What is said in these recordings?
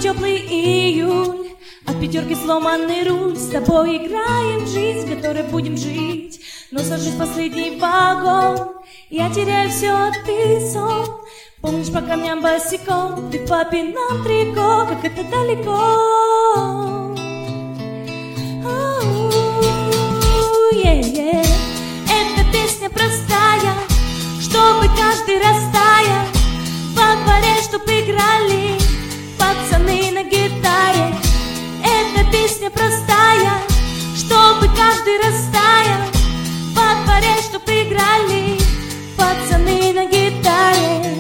теплый июль, от пятерки сломанный руль. С тобой играем в жизнь, в которой будем жить. Но сажусь в последний вагон, я теряю все, а ты сон. Помнишь по камням босиком, ты в папином трико, как это далеко. Эта песня простая, чтобы каждый растаял. Во дворе, чтоб играли пацаны на гитаре. Эта песня простая, чтобы каждый растаял. Во дворе, чтоб играли пацаны на гитаре.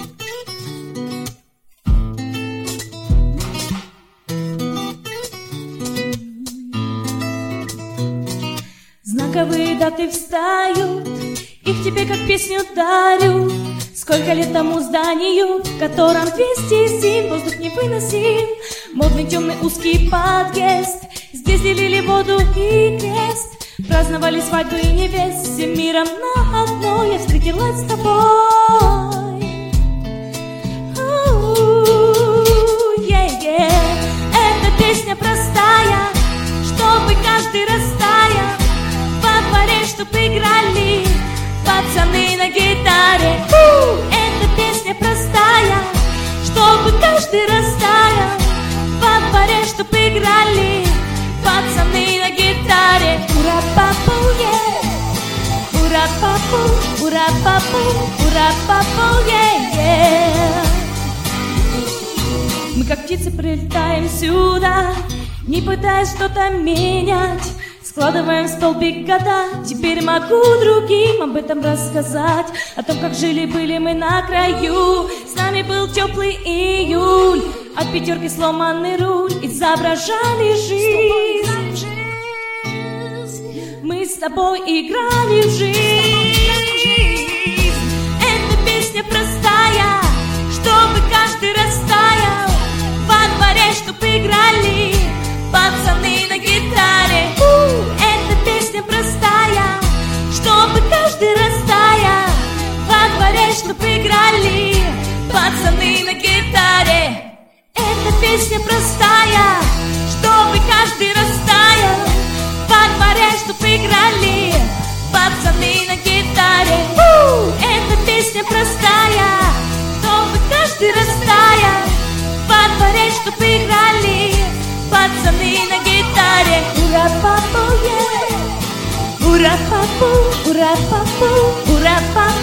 Знаковые даты встают, их тебе как песню дарю. Сколько лет тому зданию, в котором 207, воздух невыносим. Модный темный узкий подъезд, здесь делили воду и крест. Праздновали свадьбу и невест, всем миром на одно я встретилась с тобой. Эта песня простая, чтобы каждый растаял. Во дворе, чтоб играли пацаны на гитаре. Эта песня простая, чтобы каждый растаял. Во дворе, чтоб играли пацаны на гитаре. Ура-папу, ура-папу, ура-папу, ура-папу, Мы как птицы прилетаем сюда, не пытаясь что-то менять. Складываем в столбик года, теперь могу другим об этом рассказать. О том, как жили-были мы на краю. С нами был теплый июль, от пятерки сломанный руль. Изображали жизнь, мы с тобой играли в жизнь. Эта песня простая, чтобы каждый растаял. Во дворе, чтоб играли пацаны на гитаре. Эта песня простая, чтобы каждый растаял. Во дворе, чтоб играли пацаны на гитаре. Эта песня простая, чтобы каждый растаял. Во дворе, чтоб играли пацаны на гитаре. Эта песня простая, чтобы каждый растаял. Во дворе, чтоб играли пацаны на гитаре. Ура-папу, ура-папу, ура-папу, ура-папу.